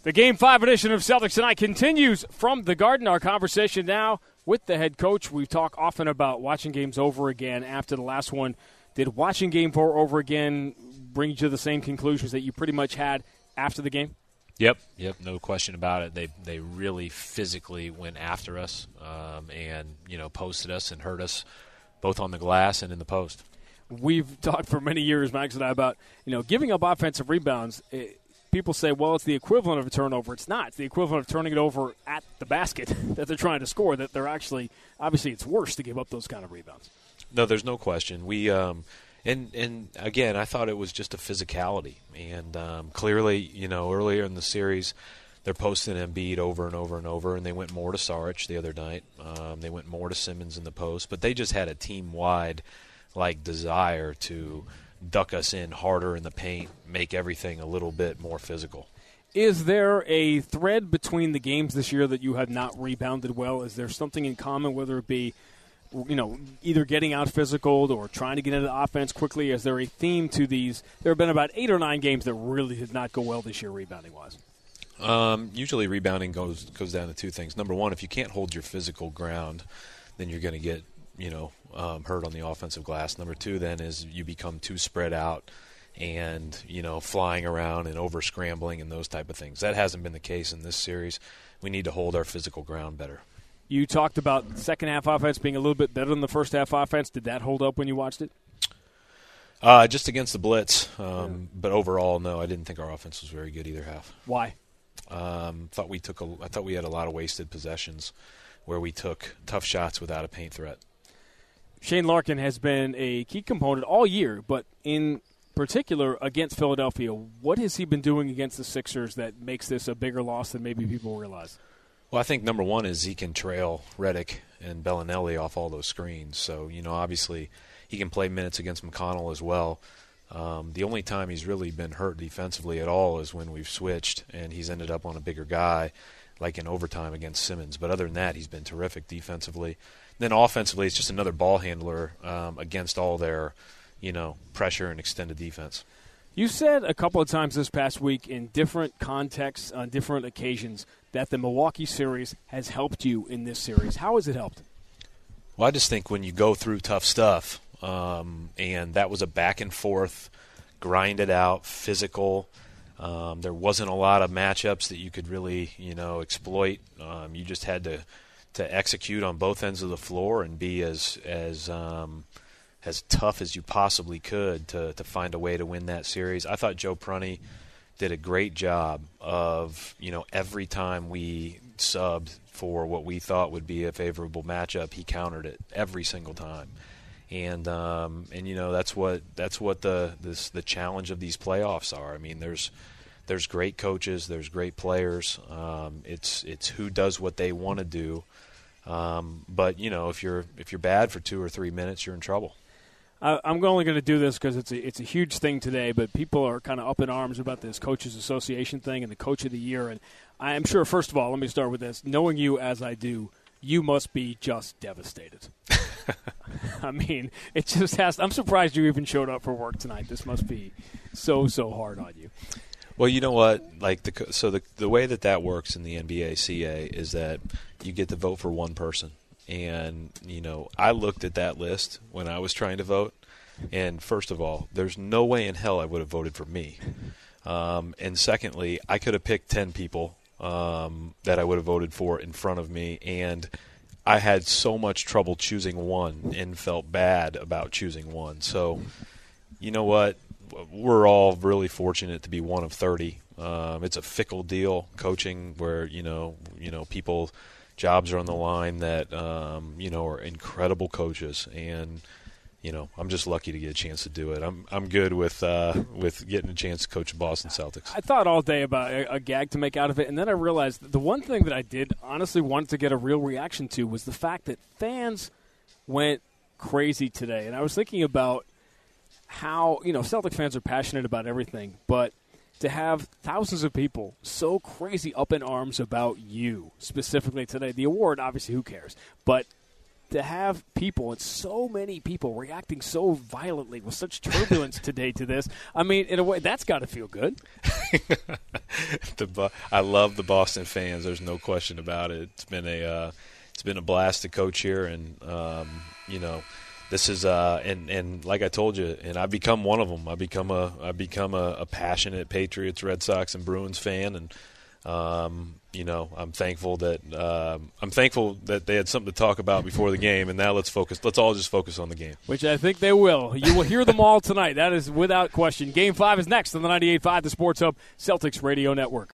The Game 5 edition of Celtics Tonight continues from the Garden. Our conversation now with the head coach. We talk often about watching games over again after the last one. Did watching Game 4 over again bring you to the same conclusions that you pretty much had after the game? Yep, no question about it. They really physically went after us and, posted us and hurt us both on the glass and in the post. We've talked for many years, Max and I, about, giving up offensive rebounds. People say, well, it's the equivalent of a turnover. It's not. It's the equivalent of turning it over at the basket that they're trying to score, that they're actually – obviously it's worse to give up those kind of rebounds. No, there's no question. We and again, I thought it was just a physicality. And clearly, earlier in the series, they're posting Embiid over and over and over, and they went more to Saric the other night. They went more to Simmons in the post. But they just had a team-wide, desire to – duck us in harder in the paint, make everything a little bit more physical. Is there a thread between the games this year that you have not rebounded well? Is there something in common, whether it be, either getting out physical or trying to get into offense quickly? Is there a theme to these? There have been about 8 or 9 games that really did not go well this year rebounding-wise. Usually rebounding goes down to 2 things. Number one, if you can't hold your physical ground, then you're going to get hurt on the offensive glass. Number 2 then is you become too spread out and, flying around and over scrambling and those type of things. That hasn't been the case in this series. We need to hold our physical ground better. You talked about second half offense being a little bit better than the first half offense. Did that hold up when you watched it? Just against the blitz. But overall, no, I didn't think our offense was very good either half. Why? I thought we had a lot of wasted possessions where we took tough shots without a paint threat. Shane Larkin has been a key component all year, but in particular against Philadelphia. What has he been doing against the Sixers that makes this a bigger loss than maybe people realize? Well, I think number one is he can trail Redick and Bellinelli off all those screens. So, obviously he can play minutes against McConnell as well. The only time he's really been hurt defensively at all is when we've switched and he's ended up on a bigger guy, like in overtime against Simmons. But other than that, he's been terrific defensively. Then offensively, it's just another ball handler against all their, pressure and extended defense. You said a couple of times this past week in different contexts, on different occasions, that the Milwaukee series has helped you in this series. How has it helped? Well, I just think when you go through tough stuff, and that was a back and forth, grinded out, physical. There wasn't a lot of matchups that you could really, exploit. You just had to execute on both ends of the floor and be as tough as you possibly could to find a way to win that series. I thought Joe Prunty did a great job of, every time we subbed for what we thought would be a favorable matchup, he countered it every single time. And that's what the challenge of these playoffs are. I mean, there's great coaches, there's great players. It's who does what they want to do. But if you're bad for 2 or 3 minutes, you're in trouble. I'm only going to do this because it's a huge thing today, but people are kind of up in arms about this Coaches Association thing and the Coach of the Year. And I am sure, first of all, let me start with this. Knowing you as I do, you must be just devastated. I mean, it just has – I'm surprised you even showed up for work tonight. This must be so hard on you. Well, you know what? The way that works in the NBA CA is that you get to vote for one person. And, I looked at that list when I was trying to vote. And first of all, there's no way in hell I would have voted for me. And secondly, I could have picked 10 people that I would have voted for in front of me. And I had so much trouble choosing one and felt bad about choosing one. So, you know what? We're all really fortunate to be one of 30. It's a fickle deal, coaching, where people, jobs are on the line that are incredible coaches, and I'm just lucky to get a chance to do it. I'm good with getting a chance to coach the Boston Celtics. I thought all day about a gag to make out of it, and then I realized the one thing that I did honestly want to get a real reaction to was the fact that fans went crazy today, and I was thinking about how, Celtic fans are passionate about everything, but to have thousands of people so crazy up in arms about you specifically today, the award, obviously, who cares? But to have people, and so many people, reacting so violently with such turbulence today to this. I mean, in a way, that's got to feel good. I love the Boston fans. There's no question about it. It's been a blast to coach here, and this is and like I told you, and I've become one of them. I've become a passionate Patriots, Red Sox, and Bruins fan, and I'm thankful that they had something to talk about before the game, and now let's all just focus on the game. Which I think they will. You will hear them all tonight. That is without question. Game 5 is next on the 98.5 The Sports Hub Celtics Radio Network.